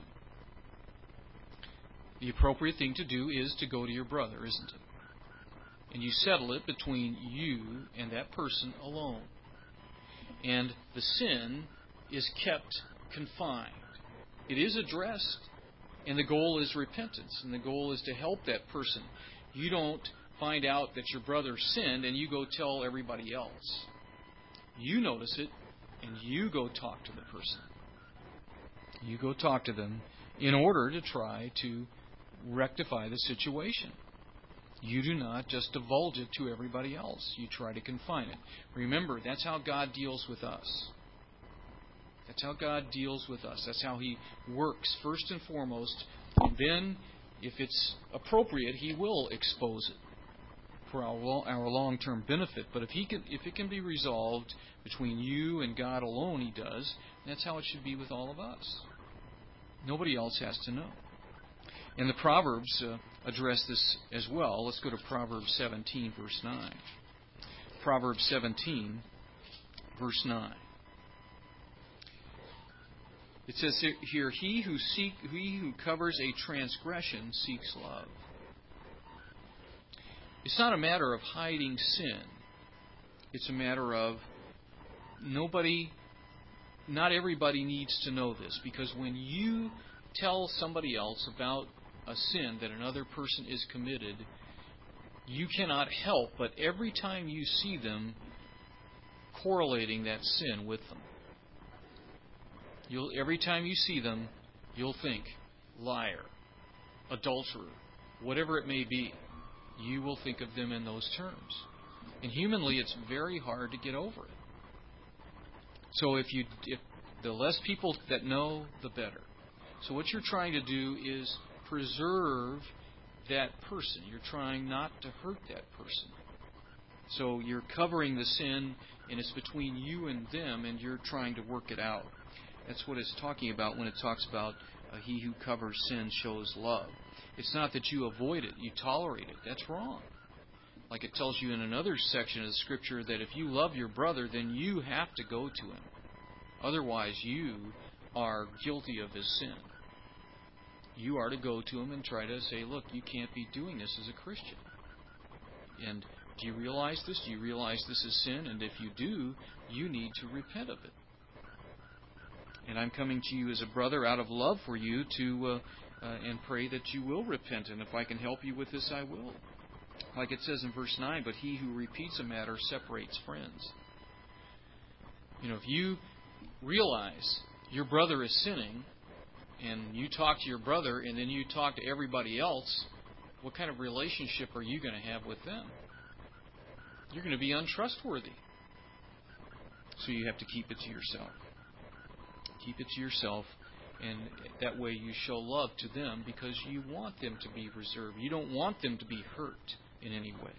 The appropriate thing to do is to go to your brother, isn't it? And you settle it between you and that person alone. And the sin is kept confined. It is addressed, and the goal is repentance, and the goal is to help that person. You don't find out that your brother sinned and you go tell everybody else. You notice it and you go talk to the person. You go talk to them in order to try to rectify the situation. You do not just divulge it to everybody else. You try to confine it. Remember, that's how God deals with us. That's how God deals with us. That's how He works first and foremost. And then, if it's appropriate, He will expose it for our long-term benefit. But if it can be resolved between you and God alone, He does. That's how it should be with all of us. Nobody else has to know. And the Proverbs address this as well. Let's go to Proverbs 17, verse 9. Proverbs 17, verse 9. It says here, He who covers a transgression seeks love. It's not a matter of hiding sin. It's a matter of not everybody needs to know this, because when you tell somebody else about a sin that another person is committed, you cannot help but every time you see them correlating that sin with them. Every time you see them, you'll think, liar, adulterer, whatever it may be. You will think of them in those terms. And humanly, it's very hard to get over it. So if the less people that know, the better. So what you're trying to do is preserve that person. You're trying not to hurt that person. So you're covering the sin, and it's between you and them, and you're trying to work it out. That's what it's talking about when it talks about he who covers sin shows love. It's not that you avoid it, you tolerate it. That's wrong. Like it tells you in another section of the Scripture that if you love your brother, then you have to go to him. Otherwise, you are guilty of his sin. You are to go to him and try to say, look, you can't be doing this as a Christian. And do you realize this? Do you realize this is sin? And if you do, you need to repent of it. And I'm coming to you as a brother out of love for you to and pray that you will repent. And if I can help you with this, I will. Like it says in verse 9, but he who repeats a matter separates friends. If you realize your brother is sinning, and you talk to your brother, and then you talk to everybody else, what kind of relationship are you going to have with them? You're going to be untrustworthy. So you have to keep it to yourself. Keep it to yourself, and that way you show love to them because you want them to be reserved. You don't want them to be hurt in any way.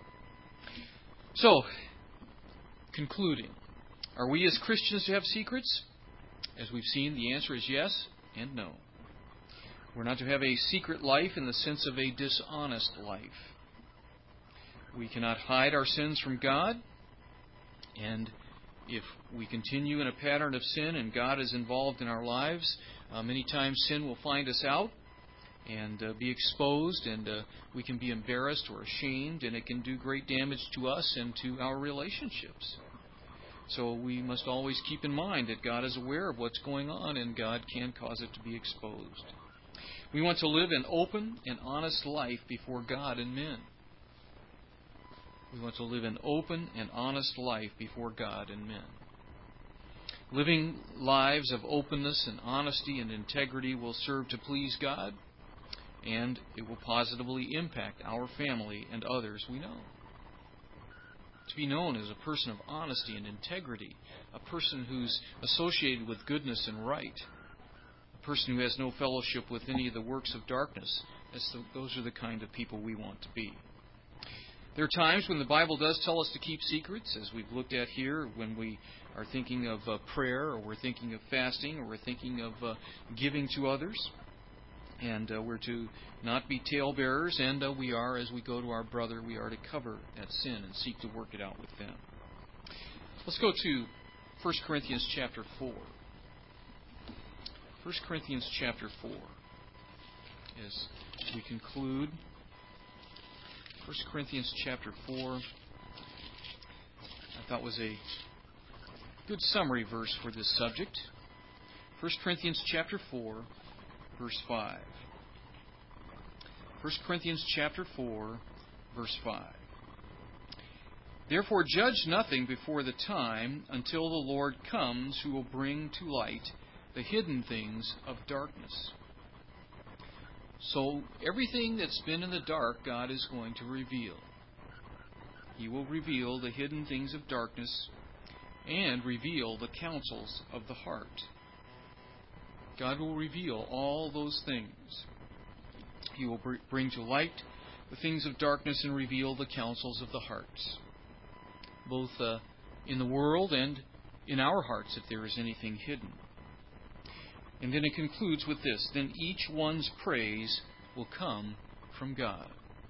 So, concluding, are we as Christians to have secrets? As we've seen, the answer is yes and no. We're not to have a secret life in the sense of a dishonest life. We cannot hide our sins from God, and if we continue in a pattern of sin and God is involved in our lives, many times sin will find us out and be exposed, and we can be embarrassed or ashamed, and it can do great damage to us and to our relationships. So we must always keep in mind that God is aware of what's going on, and God can cause it to be exposed. We want to live an open and honest life before God and men. We want to live an open and honest life before God and men. Living lives of openness and honesty and integrity will serve to please God, and it will positively impact our family and others we know. To be known as a person of honesty and integrity, a person who's associated with goodness and right, a person who has no fellowship with any of the works of darkness, those are the kind of people we want to be. There are times when the Bible does tell us to keep secrets, as we've looked at here, when we are thinking of prayer, or we're thinking of fasting, or we're thinking of giving to others. And we're to not be talebearers, and we are, as we go to our brother, we are to cover that sin and seek to work it out with them. Let's go to 1 Corinthians chapter 4. 1 Corinthians chapter 4, as we conclude. 1 Corinthians chapter 4, I thought was a good summary verse for this subject. 1 Corinthians chapter 4, verse 5. 1 Corinthians chapter 4, verse 5. Therefore judge nothing before the time until the Lord comes, who will bring to light the hidden things of darkness. So everything that's been in the dark, God is going to reveal. He will reveal the hidden things of darkness and reveal the counsels of the heart. God will reveal all those things. He will bring to light the things of darkness and reveal the counsels of the hearts, both in the world and in our hearts, if there is anything hidden. And then it concludes with this: then each one's praise will come from God.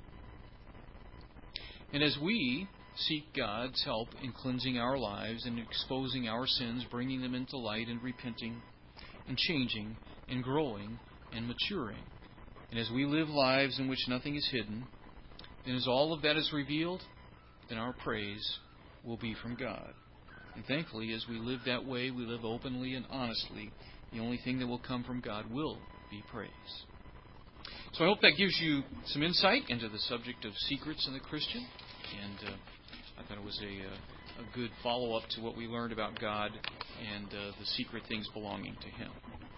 And as we seek God's help in cleansing our lives and exposing our sins, bringing them into light and repenting and changing and growing and maturing, and as we live lives in which nothing is hidden, then as all of that is revealed, then our praise will be from God. And thankfully, as we live that way, we live openly and honestly, the only thing that will come from God will be praise. So I hope that gives you some insight into the subject of secrets in the Christian. And I thought it was a good follow-up to what we learned about God and the secret things belonging to Him.